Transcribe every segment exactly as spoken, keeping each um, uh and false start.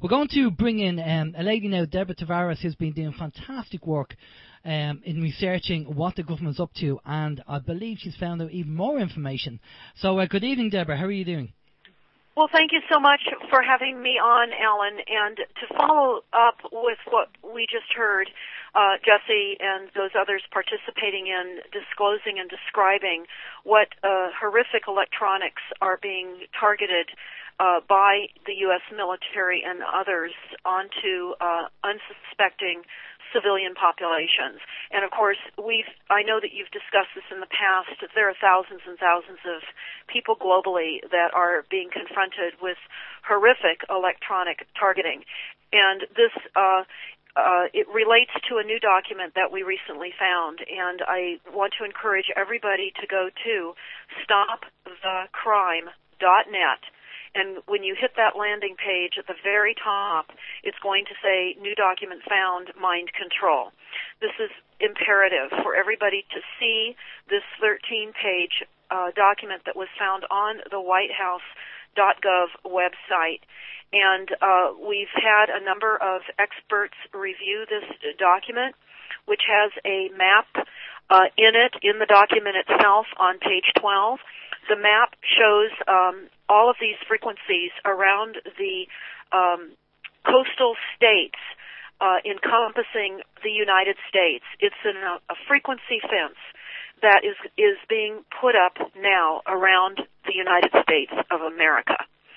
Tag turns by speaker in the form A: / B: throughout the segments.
A: We're going to bring in um, a lady now, Deborah Tavares, who's been doing fantastic work um, in researching what the government's up to, and I believe she's found out even more information. So uh, good evening, Deborah. How are you doing?
B: Well, thank you so much for having me on, Alan. And to follow up with what we just heard, uh, Jesse and those others participating in disclosing and describing what uh, horrific electronics are being targeted uh, by the U S military and others onto uh, unsuspecting civilian populations. And of course, we've, I know that you've discussed this in the past. There are thousands and thousands of people globally that are being confronted with horrific electronic targeting. And this, uh, uh, it relates to a new document that we recently found. And I want to encourage everybody to go to stop the crime dot net. And when you hit that landing page at the very top, it's going to say, new document found, mind control. This is imperative for everybody to see this thirteen-page uh, document that was found on the white house dot gov website. And uh, we've had a number of experts review this document, which has a map uh, in it, in the document itself on page twelve. The map shows um, all of these frequencies around the um, coastal states uh, encompassing the United States. It's an, a, a frequency fence that is is being put up now around the United States of America.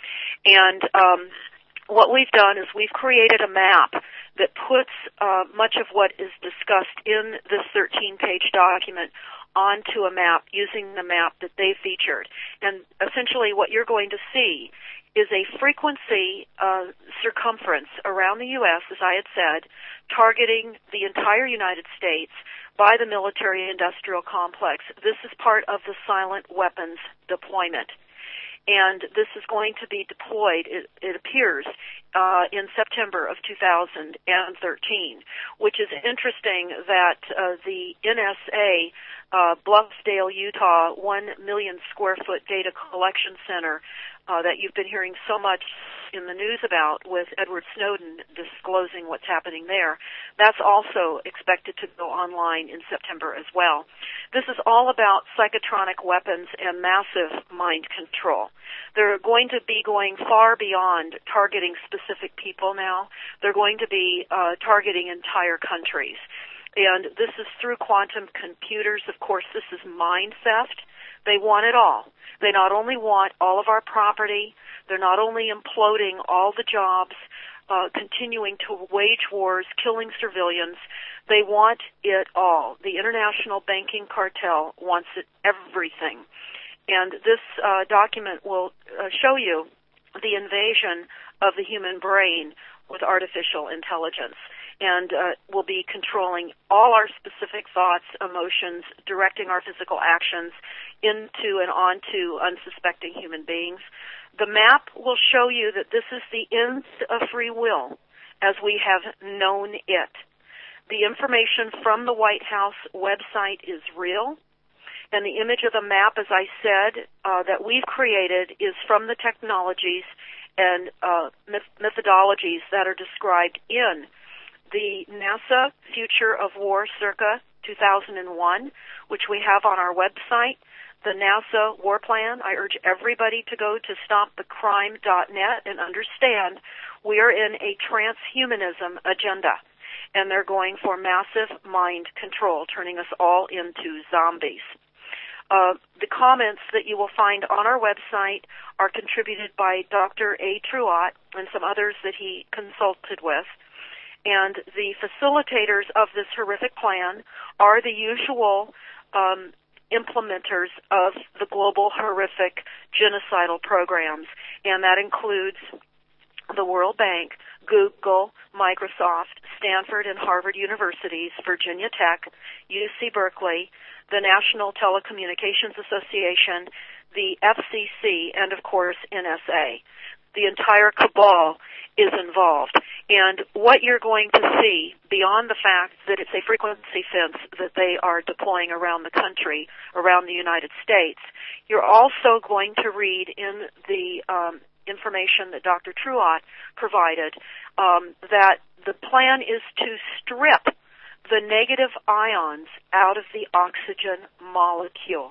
B: And um, what we've done is we've created a map that puts uh, much of what is discussed in this thirteen-page document onto a map using the map that they featured. And essentially what you're going to see is a frequency uh, circumference around the U S, as I had said, targeting the entire United States by the military-industrial complex. This is part of the silent weapons deployment. And this is going to be deployed, it, it appears, uh, in September of two thousand thirteen, which is interesting that uh, the N S A, uh, Bluffdale, Utah, one million square foot data collection center uh, that you've been hearing so much in the news about with Edward Snowden disclosing what's happening there, that's also expected to go online in September as well. This is all about psychotronic weapons and massive mind control. They're going to be going far beyond targeting specific people now. They're going to be uh, targeting entire countries. And this is through quantum computers. Of course, this is mind theft. They want it all. They not only want all of our property, they're not only imploding all the jobs, uh, continuing to wage wars, killing civilians, they want it all. The international banking cartel wants it, everything. And this uh, document will uh, show you the invasion of the human brain with artificial intelligence, and uh, will be controlling all our specific thoughts, emotions, directing our physical actions into and onto unsuspecting human beings. The map will show you that this is the end of free will as we have known it. The information from the White House website is real, and the image of the map, as I said, uh, that we've created is from the technologies and uh, methodologies that are described in the NASA Future of War circa two thousand one, which we have on our website, the NASA War Plan. I urge everybody to go to stop the crime dot net and understand we are in a transhumanism agenda, and they're going for massive mind control, turning us all into zombies. Uh, the comments that you will find on our website are contributed by Doctor A. Truott and some others that he consulted with. And the facilitators of this horrific plan are the usual um, implementers of the global horrific genocidal programs, and that includes the World Bank, Google, Microsoft, Stanford and Harvard Universities, Virginia Tech, U C Berkeley, the National Telecommunications Association, the F C C, and, of course, N S A. The entire cabal is involved. And what you're going to see, beyond the fact that it's a frequency fence that they are deploying around the country, around the United States, you're also going to read in the um, information that Doctor Truott provided, um, that the plan is to strip the negative ions out of the oxygen molecule.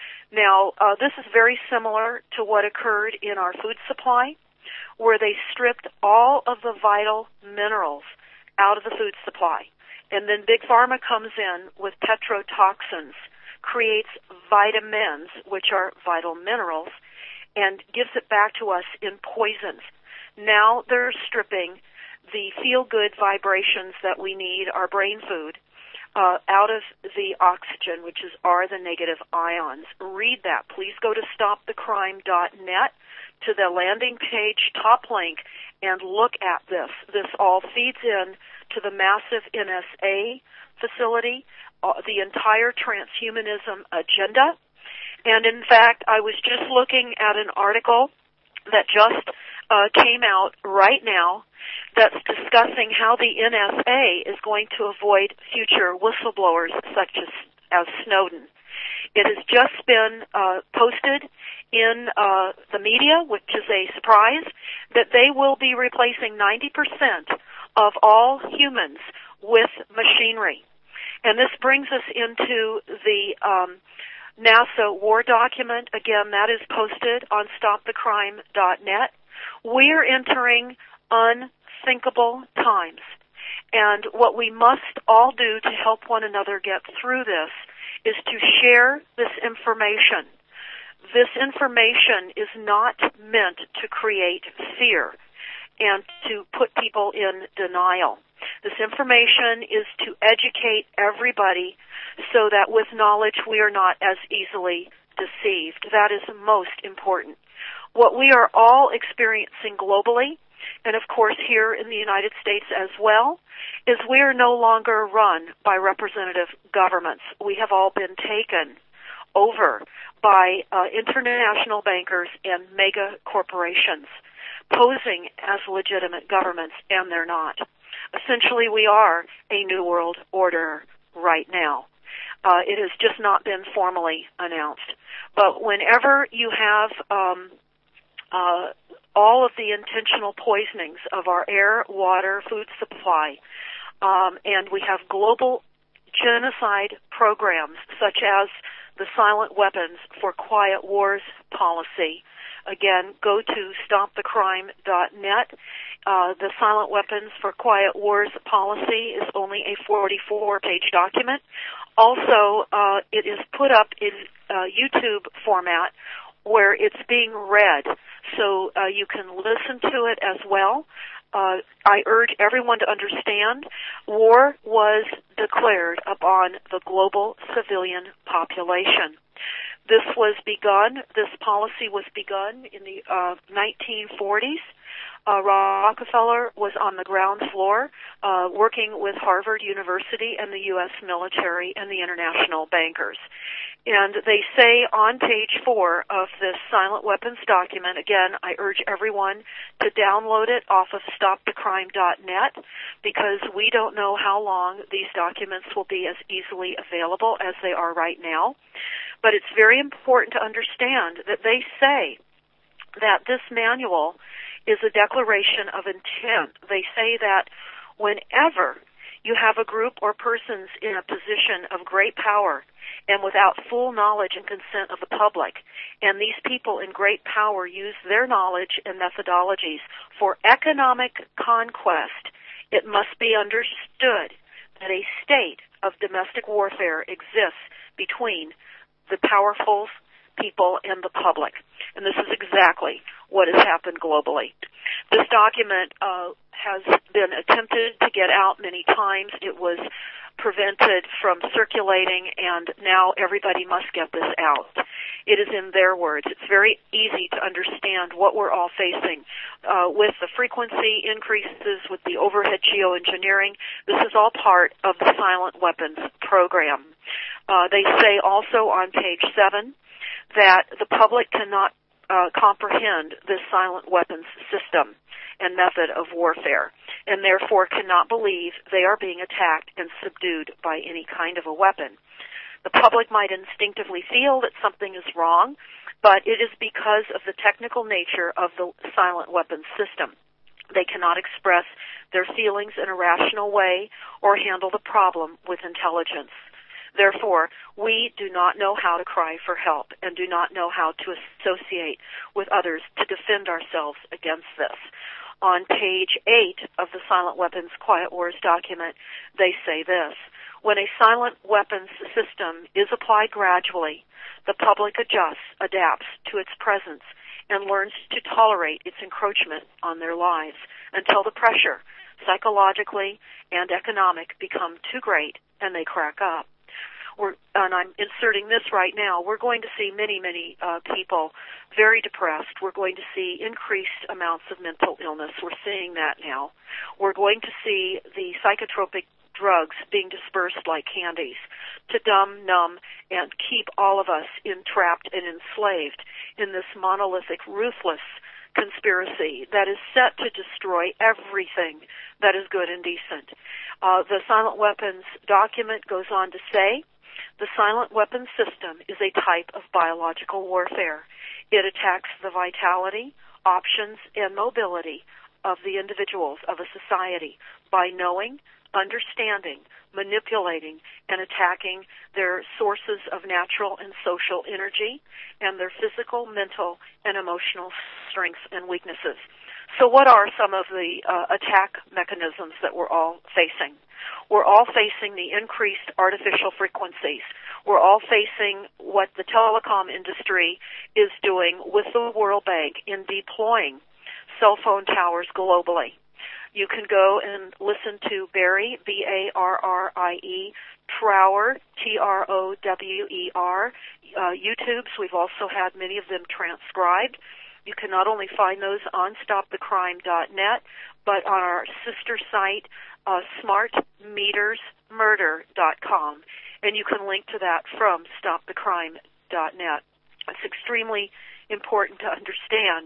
B: Now, uh, this is very similar to what occurred in our food supply, where they stripped all of the vital minerals out of the food supply. And then Big Pharma comes in with petrotoxins, creates vitamins, which are vital minerals, and gives it back to us in poisons. Now they're stripping the feel-good vibrations that we need, our brain food, uh, out of the oxygen, which is are the negative ions. Read that. Please go to stop the crime dot net to the landing page top link and look at this. This all feeds in to the massive N S A facility, uh, the entire transhumanism agenda. And in fact, I was just looking at an article that just uh, came out right now that's discussing how the N S A is going to avoid future whistleblowers such as, as Snowden. It has just been uh, posted in uh, the media, which is a surprise, that they will be replacing ninety percent of all humans with machinery. And this brings us into the um, NASA war document. Again, that is posted on stop the crime dot net. We are entering unthinkable times. And what we must all do to help one another get through this is to share this information. This information is not meant to create fear and to put people in denial. This information is to educate everybody so that with knowledge we are not as easily deceived. That is most important. What we are all experiencing globally, and of course here in the United States as well, is we are no longer run by representative governments. We have all been taken over by uh, international bankers and mega corporations posing as legitimate governments, and they're not. Essentially, we are a new world order right now. Uh, it has just not been formally announced. But whenever you have um, uh, all of the intentional poisonings of our air, water, food supply, um, and we have global genocide programs such as the Silent Weapons for Quiet Wars policy. Again, go to stop the crime dot net. Uh, the Silent Weapons for Quiet Wars policy is only a forty-four page document. Also, uh, it is put up in uh, YouTube format where it's being read, so uh, you can listen to it as well. Uh, I urge everyone to understand war was declared upon the global civilian population. This was begun, this policy was begun in the uh, nineteen forties. Uh, Rockefeller was on the ground floor uh, working with Harvard University and the U S military and the international bankers. And they say on page four of this Silent Weapons document, again, I urge everyone to download it off of stop the crime dot net because we don't know how long these documents will be as easily available as they are right now. But it's very important to understand that they say that this manual is a declaration of intent. They say that whenever you have a group or persons in a position of great power and without full knowledge and consent of the public, and these people in great power use their knowledge and methodologies for economic conquest, it must be understood that a state of domestic warfare exists between the powerful people and the public. And this is exactly what has happened globally. This document uh, has been attempted to get out many times. It was prevented from circulating, and now everybody must get this out. It is in their words. It's very easy to understand what we're all facing. Uh, with the frequency increases, with the overhead geoengineering, this is all part of the Silent Weapons program. Uh, they say also on page seven that the public cannot uh, comprehend this silent weapons system and method of warfare, and therefore cannot believe they are being attacked and subdued by any kind of a weapon. The public might instinctively feel that something is wrong, but it is because of the technical nature of the silent weapons system. They cannot express their feelings in a rational way or handle the problem with intelligence. Therefore, we do not know how to cry for help and do not know how to associate with others to defend ourselves against this. On page eight of the Silent Weapons Quiet Wars document, they say this: when a silent weapons system is applied gradually, the public adjusts, adapts to its presence, and learns to tolerate its encroachment on their lives until the pressure, psychologically and economic, become too great and they crack up. We're, and I'm inserting this right now, we're going to see many, many uh, people very depressed. We're going to see increased amounts of mental illness. We're seeing that now. We're going to see the psychotropic drugs being dispersed like candies to dumb, numb, and keep all of us entrapped and enslaved in this monolithic, ruthless conspiracy that is set to destroy everything that is good and decent. Uh, the Silent Weapons document goes on to say, the silent weapons system is a type of biological warfare. It attacks the vitality, options, and mobility of the individuals of a society by knowing, understanding, manipulating, and attacking their sources of natural and social energy and their physical, mental, and emotional strengths and weaknesses. So what are some of the uh, attack mechanisms that we're all facing? We're all facing the increased artificial frequencies. We're all facing what the telecom industry is doing with the World Bank in deploying cell phone towers globally. You can go and listen to Barry, B A R R I E, Trower, T R O W E R, uh, YouTubes. We've also had many of them transcribed. You can not only find those on stop the crime dot net, but on our sister site, uh, smart meters murder dot com. And you can link to that from stop the crime dot net. It's extremely important to understand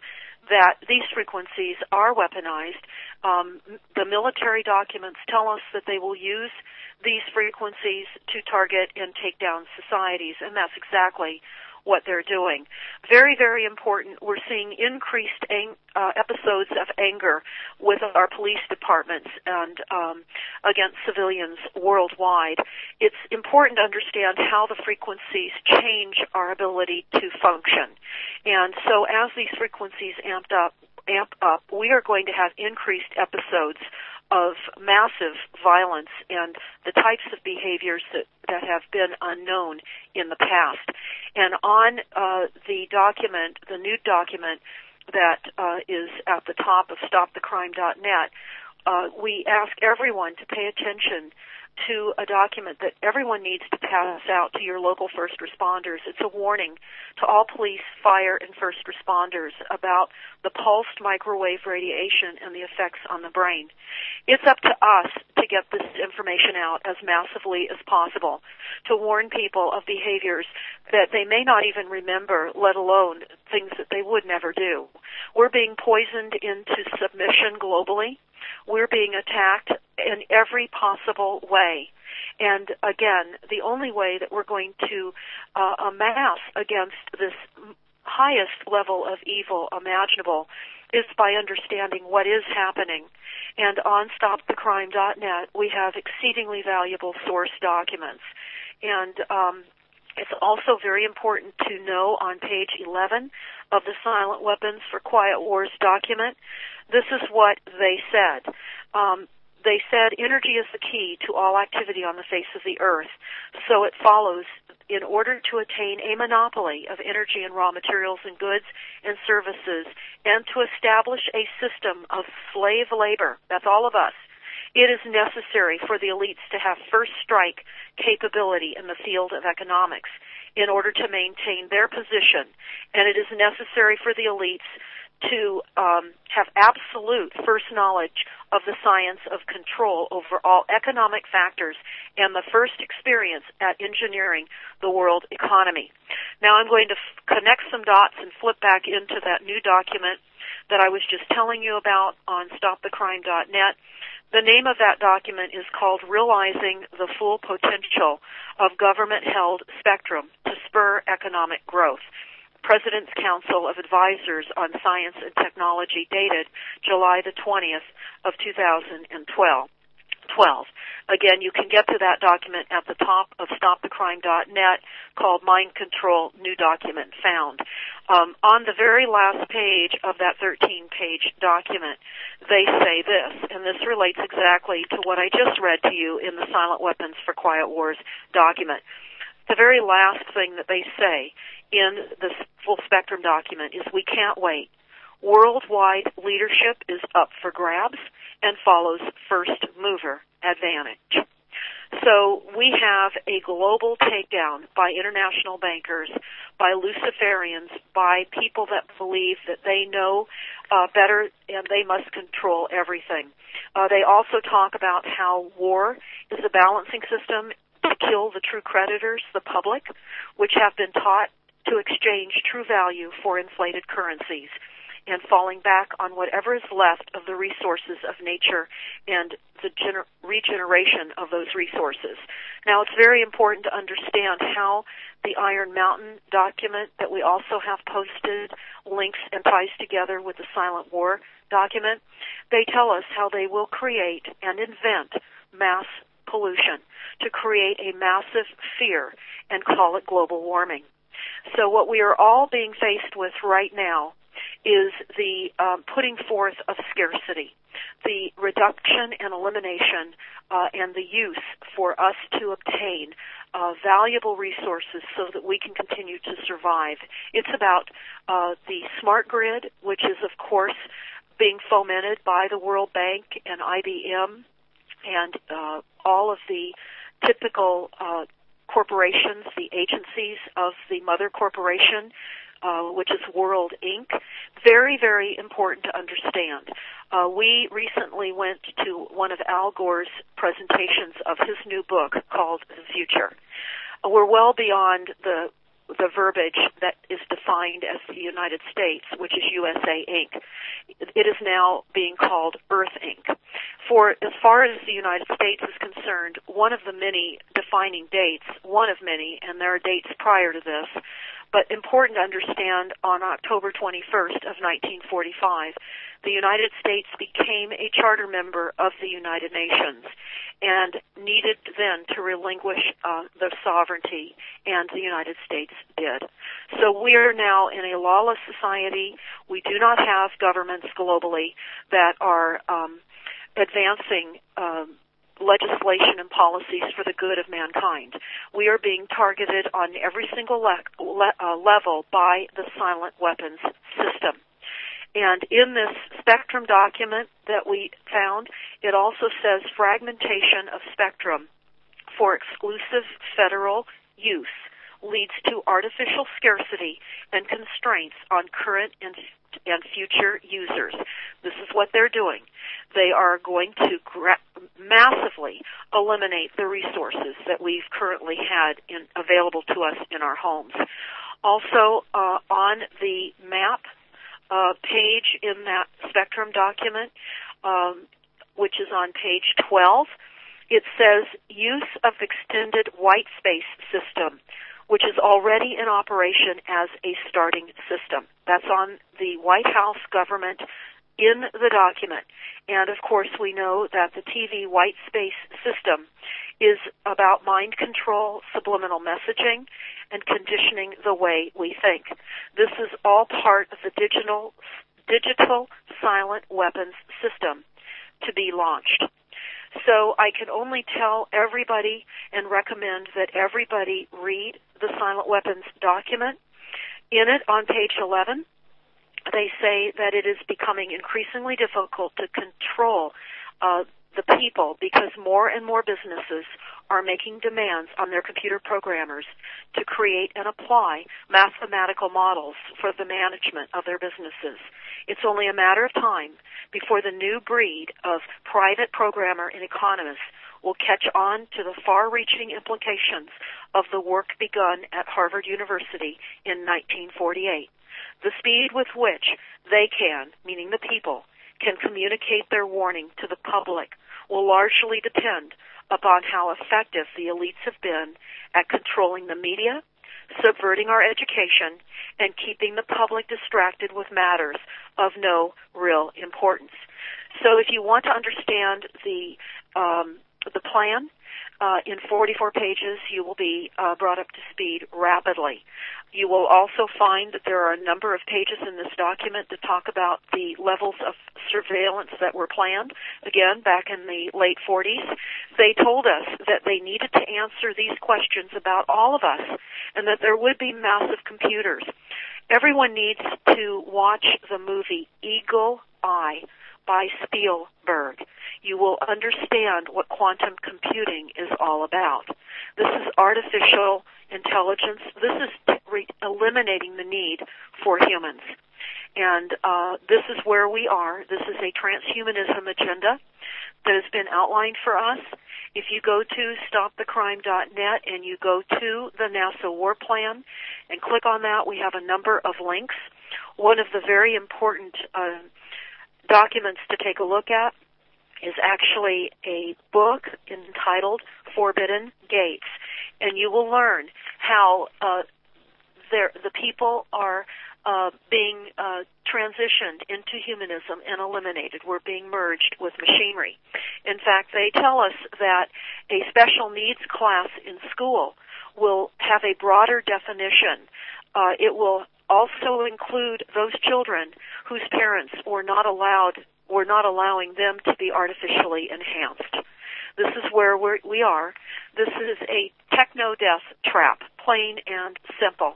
B: that these frequencies are weaponized. Um, the military documents tell us that they will use these frequencies to target and take down societies, and that's exactly what they're doing. Very, very important. We're seeing increased ang- uh, episodes of anger with our police departments and um, against civilians worldwide. It's important to understand how the frequencies change our ability to function. And so as these frequencies amped up, amp up, we are going to have increased episodes of massive violence and the types of behaviors that, that have been unknown in the past. And on uh, the document, the new document that uh, is at the top of stop the crime dot net, uh, we ask everyone to pay attention to a document that everyone needs to pass out to your local first responders. It's a warning to all police, fire, and first responders about the pulsed microwave radiation and the effects on the brain. It's up to us to get this information out as massively as possible, to warn people of behaviors that they may not even remember, let alone things that they would never do. We're being poisoned into submission globally. We're being attacked in every possible way. And again, the only way that we're going to uh, amass against this highest level of evil imaginable is by understanding what is happening. And on stop the crime dot net, we have exceedingly valuable source documents. And um, it's also very important to know on page eleven of the Silent Weapons for Quiet Wars document, this is what they said. Um, they said energy is the key to all activity on the face of the earth. So it follows, in order to attain a monopoly of energy and raw materials and goods and services, and to establish a system of slave labor, that's all of us, it is necessary for the elites to have first strike capability in the field of economics in order to maintain their position. And it is necessary for the elites to um, have absolute first knowledge of the science of control over all economic factors and the first experience at engineering the world economy. Now I'm going to f- connect some dots and flip back into that new document that I was just telling you about on stop the crime dot net. The name of that document is called Realizing the Full Potential of Government-Held Spectrum to Spur Economic Growth. President's Council of Advisors on Science and Technology, dated July the twentieth of two thousand twelve. twelve. Again, you can get to that document at the top of stop the crime dot net, called Mind Control, New Document Found. Um, on the very last page of that thirteen-page document, they say this, and this relates exactly to what I just read to you in the Silent Weapons for Quiet Wars document. The very last thing that they say in this full spectrum document is, we can't wait. Worldwide leadership is up for grabs and follows first mover advantage. So we have a global takedown by international bankers, by Luciferians, by people that believe that they know uh, better and they must control everything. Uh, they also talk about how war is a balancing system to kill the true creditors, the public, which have been taught to exchange true value for inflated currencies, and falling back on whatever is left of the resources of nature and the gener- regeneration of those resources. Now, it's very important to understand how the Iron Mountain document that we also have posted links and ties together with the Silent War document. They tell us how they will create and invent mass pollution to create a massive fear and call it global warming. So what we are all being faced with right now is the um, putting forth of scarcity, the reduction and elimination uh, and the use for us to obtain uh, valuable resources so that we can continue to survive. It's about uh, the smart grid, which is, of course, being fomented by the World Bank and I B M and uh, all of the typical uh, corporations, the agencies of the mother corporation, Uh, which is World Incorporated. Very, very important to understand. Uh, we recently went to one of Al Gore's presentations of his new book called The Future. Uh, we're well beyond the the verbiage that is defined as the United States, which is U S A Incorporated. It is now being called Earth Incorporated. For as far as the United States is concerned, one of the many defining dates, one of many, and there are dates prior to this, but important to understand, on October twenty-first of nineteen forty-five, the United States became a charter member of the United Nations and needed then to relinquish uh, the sovereignty, and the United States did. So we are now in a lawless society. We do not have governments globally that are um, advancing um, legislation and policies for the good of mankind. We are being targeted on every single le- le- uh, level by the silent weapons system. And in this spectrum document that we found, it also says fragmentation of spectrum for exclusive federal use leads to artificial scarcity and constraints on current and and future users. This is what they're doing. They are going to gra- massively eliminate the resources that we've currently had in, available to us in our homes. Also, uh, on the map uh, page in that spectrum document, um, which is on page twelve, it says use of extended white space system, which is already in operation as a starting system. That's on the White House government in the document. And, of course, we know that the T V white space system is about mind control, subliminal messaging, and conditioning the way we think. This is all part of the digital, digital silent weapons system to be launched. So I can only tell everybody and recommend that everybody read the Silent Weapons document. In it, on page eleven, they say that it is becoming increasingly difficult to control uh, the people because more and more businesses are making demands on their computer programmers to create and apply mathematical models for the management of their businesses. It's only a matter of time before the new breed of private programmer and economists will catch on to the far-reaching implications of the work begun at Harvard University in nineteen forty-eight. The speed with which they can, meaning the people, can communicate their warning to the public will largely depend upon how effective the elites have been at controlling the media, subverting our education, and keeping the public distracted with matters of no real importance. So if you want to understand the um, the plan, uh, in forty-four pages, you will be uh, brought up to speed rapidly. You will also find that there are a number of pages in this document that talk about the levels of surveillance that were planned. Again, back in the late forties, they told us that they needed to answer these questions about all of us and that there would be massive computers. Everyone needs to watch the movie Eagle Eye by Spielberg. You will understand what quantum computing is all about. This is artificial intelligence. This is re- eliminating the need for humans. And uh, this is where we are. This is a transhumanism agenda that has been outlined for us. If you go to stop the crime dot net and you go to the NASA War Plan and click on that, we have a number of links. One of the very important uh, documents to take a look at is actually a book entitled Forbidden Gates, and you will learn how uh, the people are uh, being uh, transitioned into humanism and eliminated. We're being merged with machinery. In fact, they tell us that a special needs class in school will have a broader definition. Uh, it will also include those children whose parents were not allowed, were not allowing them to be artificially enhanced. This is where we're, we are. This is a techno-death trap, plain and simple.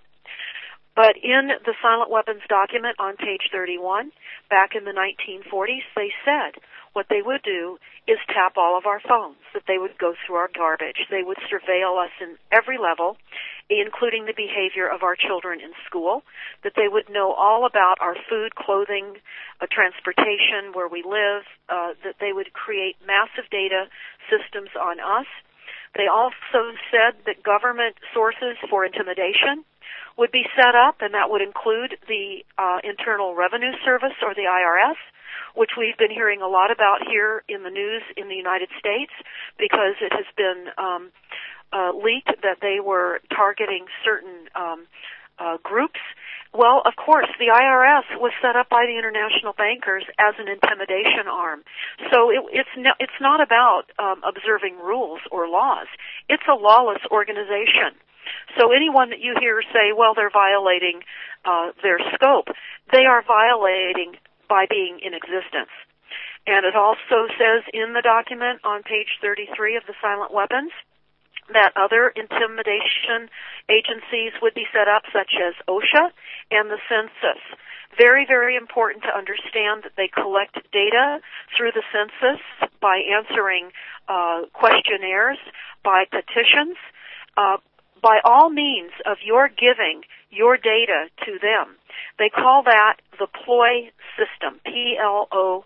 B: But in the Silent Weapons document on page thirty-one, back in the nineteen forties, they said what they would do is tap all of our phones, that they would go through our garbage. They would surveil us in every level, including the behavior of our children in school, that they would know all about our food, clothing, uh, transportation, where we live, uh, that they would create massive data systems on us. They also said that government sources for intimidation would be set up, and that would include the uh, Internal Revenue Service, or the I R S, which we've been hearing a lot about here in the news in the United States, because it has been um, uh, leaked that they were targeting certain um, uh, groups. Well, of course, the I R S was set up by the international bankers as an intimidation arm. So it, it's no, it's not about um, observing rules or laws. It's a lawless organization. So anyone that you hear say, well, they're violating uh, their scope, they are violating by being in existence. And it also says in the document on page thirty-three of the Silent Weapons that other intimidation agencies would be set up, such as OSHA and the census. Very, very important to understand that they collect data through the census by answering uh, questionnaires, by petitions, uh, by all means of your giving your data to them. They call that the ploy system, P L O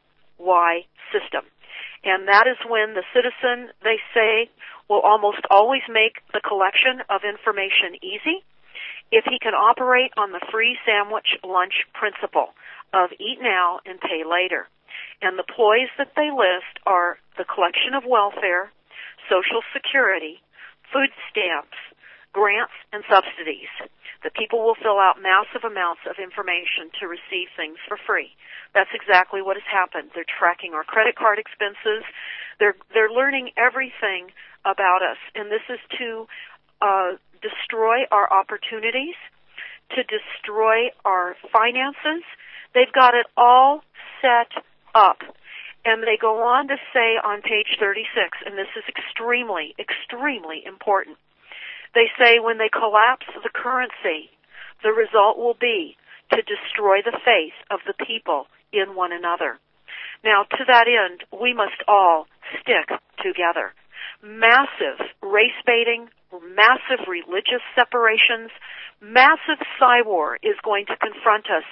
B: Y system. And that is when the citizen, they say, will almost always make the collection of information easy if he can operate on the free sandwich lunch principle of eat now and pay later. And the ploys that they list are the collection of welfare, Social Security, food stamps, grants, and subsidies. The people will fill out massive amounts of information to receive things for free. That's exactly what has happened. They're tracking our credit card expenses. They're they're learning everything about us, and this is to uh, destroy our opportunities, to destroy our finances. They've got it all set up. And they go on to say on page thirty-six, and this is extremely, extremely important. They say when they collapse the currency, the result will be to destroy the faith of the people in one another. Now, to that end, we must all stick together. Massive race baiting, massive religious separations, massive cyber is going to confront us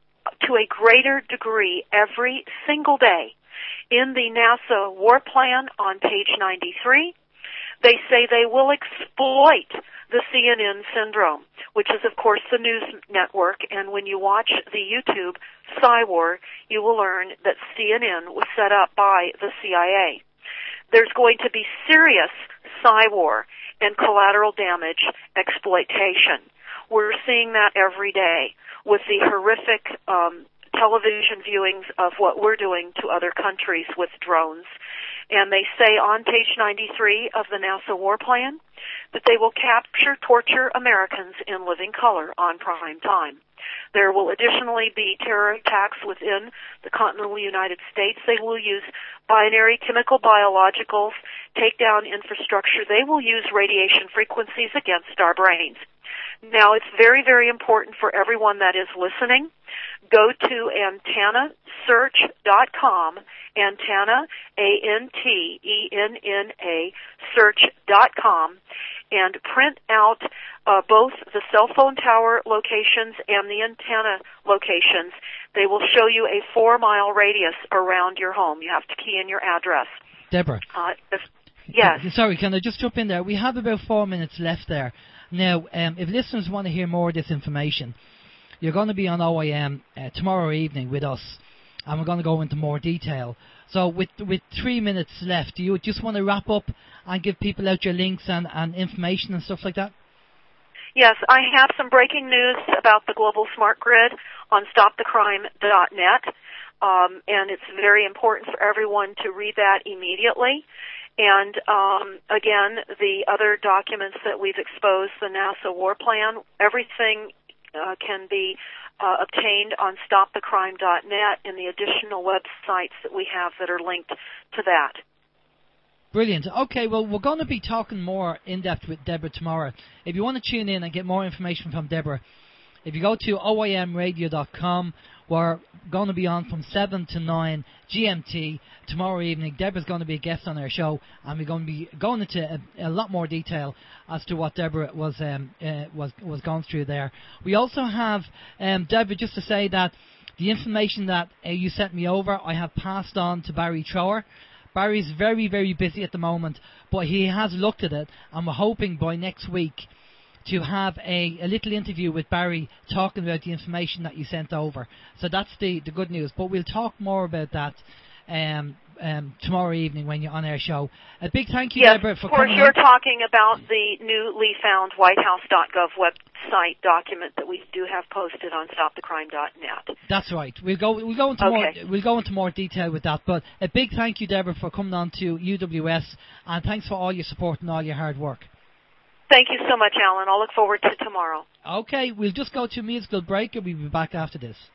B: to a greater degree every single day. In the NASA War Plan on page ninety-three, they say they will exploit the C N N syndrome, which is, of course, the news network. And when you watch the YouTube Cyber, you will learn that C N N was set up by the C I A. There's going to be serious cyber and collateral damage exploitation. We're seeing that every day with the horrific um, television viewings of what we're doing to other countries with drones. And they say on page ninety-three of the NASA War Plan that they will capture, torture Americans in living color on prime time. There will additionally be terror attacks within the continental United States. They will use binary chemical biologicals, take down infrastructure. They will use radiation frequencies against our brains. Now, it's very, very important for everyone that is listening. Go to antenna search dot com, antenna, A N T E N N A, search dot com, and print out uh, both the cell phone tower locations and the antenna locations. They will show you a four-mile radius around your home. You have to key in your address.
A: Deborah.
B: Uh, if, yes.
A: Sorry, can I just jump in there? We have about four minutes left there. Now, um, if listeners want to hear more of this information, you're going to be on O A M uh, tomorrow evening with us, and we're going to go into more detail. So with with three minutes left, do you just want to wrap up and give people out your links and, and information and stuff like that?
B: Yes, I have some breaking news about the Global Smart Grid on stop the crime dot net, um, and it's very important for everyone to read that immediately. And um, again, the other documents that we've exposed, the NASA War Plan, everything uh, can be uh, obtained on stop the crime dot net and the additional websites that we have that are linked to that.
A: Brilliant. Okay, well, we're going to be talking more in depth with Deborah tomorrow. If you want to tune in and get more information from Deborah, if you go to O A M radio dot com, we're going to be on from seven to nine G M T tomorrow evening. Deborah's going to be a guest on our show, and we're going to be going into a, a lot more detail as to what Deborah was um, uh, was was going through there. We also have, um, Deborah, just to say that the information that uh, you sent me over, I have passed on to Barry Trower. Barry's very, very busy at the moment, but he has looked at it, and we're hoping by next week to have a, a little interview with Barry talking about the information that you sent over. So that's the, the good news. But we'll talk more about that um, um, tomorrow evening when you're on our show. A big thank you,
B: yes,
A: Deborah, for
B: coming in. Of course, you're
A: on.
B: talking about the newly found white house dot gov website document that we do have posted on stop the crime dot net.
A: That's right. We'll go we'll go into
B: okay.
A: more we'll go into more detail with that. But a big thank you, Deborah, for coming on to U W S, and thanks for all your support and all your hard work.
B: Thank you so much, Alan. I'll look forward to tomorrow.
A: Okay, we'll just go to a musical break and we'll be back after this.